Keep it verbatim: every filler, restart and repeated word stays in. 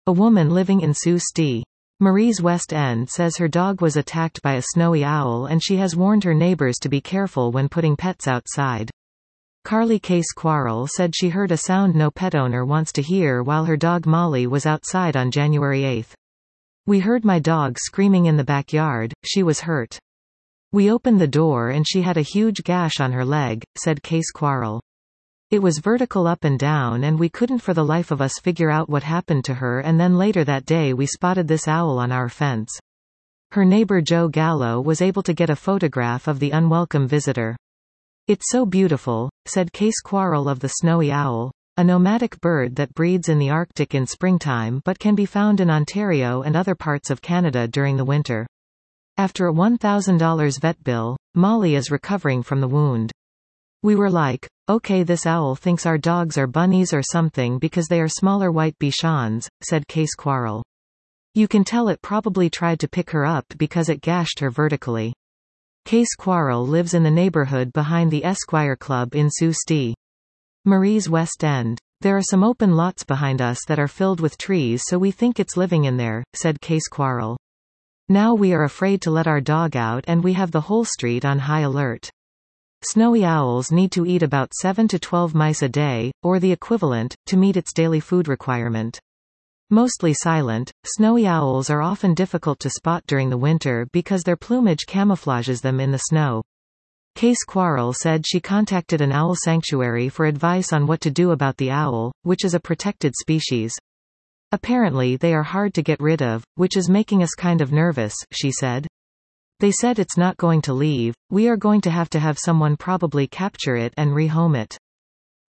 A woman living in Sault Ste. Marie's West End says her dog was attacked by a snowy owl and she has warned her neighbors to be careful when putting pets outside. Carly Case Quarrel said she heard a sound no pet owner wants to hear while her dog Molly was outside on January eighth. We heard my dog screaming in the backyard, she was hurt. We opened the door and she had a huge gash on her leg, said Case Quarrel. It was vertical up and down and we couldn't for the life of us figure out what happened to her, and then later that day we spotted this owl on our fence. Her neighbor Joe Gallo was able to get a photograph of the unwelcome visitor. It's so beautiful, said Case Quarrel of the snowy owl, a nomadic bird that breeds in the Arctic in springtime but can be found in Ontario and other parts of Canada during the winter. After a one thousand dollar vet bill, Molly is recovering from the wound. We were like, okay, this owl thinks our dogs are bunnies or something because they are smaller white Bichons, said Case Quarrel. You can tell it probably tried to pick her up because it gashed her vertically. Case Quarrel lives in the neighborhood behind the Esquire Club in Sault Ste. Marie's West End. There are some open lots behind us that are filled with trees, so we think it's living in there, said Case Quarrel. Now we are afraid to let our dog out and we have the whole street on high alert. Snowy owls need to eat about seven to twelve mice a day, or the equivalent, to meet its daily food requirement. Mostly silent, snowy owls are often difficult to spot during the winter because their plumage camouflages them in the snow. Case Quarrel said she contacted an owl sanctuary for advice on what to do about the owl, which is a protected species. Apparently they are hard to get rid of, which is making us kind of nervous, she said. They said it's not going to leave, we are going to have to have someone probably capture it and rehome it.